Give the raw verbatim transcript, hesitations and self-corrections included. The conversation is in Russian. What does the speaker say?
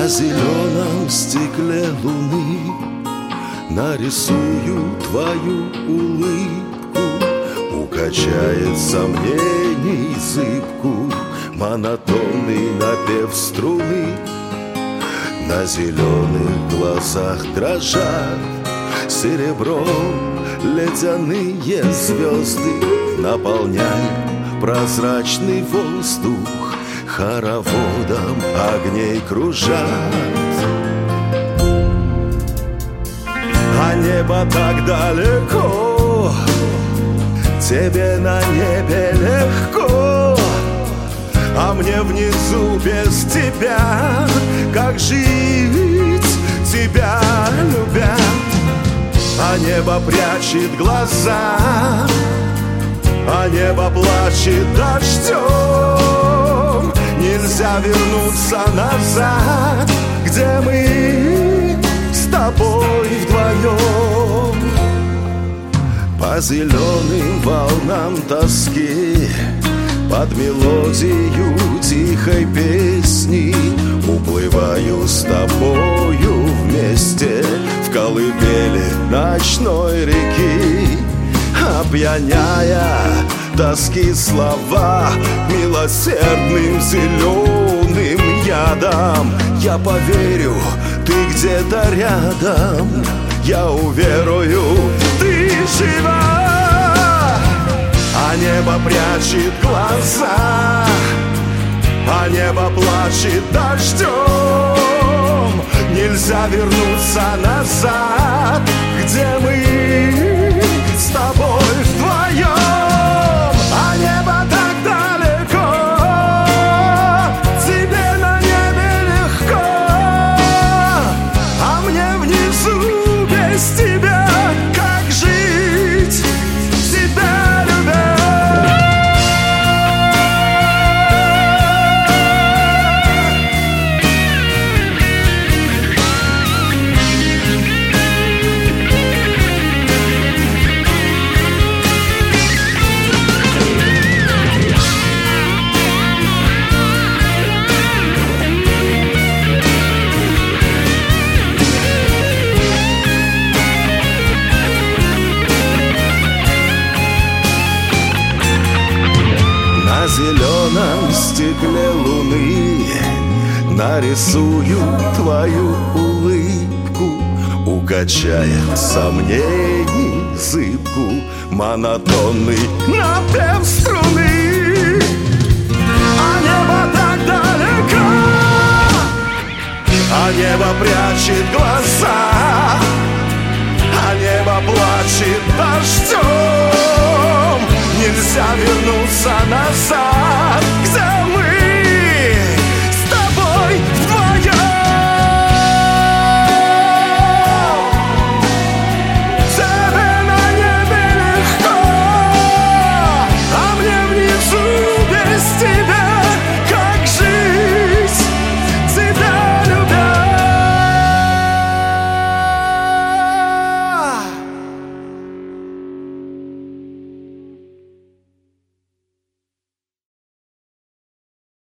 На зеленом стекле луны нарисую твою улыбку. Укачает сомнений зыбку монотонный напев струны. На зеленых глазах дрожат серебром ледяные звезды. Наполняя прозрачный воздух хороводом огней кружат. А небо так далеко, тебе на небе легко, а мне внизу без тебя. Как жить, тебя любя? А небо прячет глаза, а небо плачет дождем. Нельзя вернуться назад, где мы с тобой вдвоем. По зеленым волнам тоски, под мелодию тихой песни уплываю с тобою вместе в колыбели ночной реки. Опьяняя тоски слова милосердным зеленым ядом, я поверю, ты где-то рядом, я уверую, ты жива. А небо прячет глаза, а небо плачет дождем. Нельзя вернуться назад, где мы с тобой вдвоем. А небо так далеко, тебе на небе легко, а мне внизу без тебя. Как жить, тебя любя? На зеленом стекле луны нарисую твою улыбку. Укачая сомнений зыбку монотонный напев струны. А небо так далеко, а небо прячет глаза, а небо плачет дождем. Нельзя вернуться назад, где мы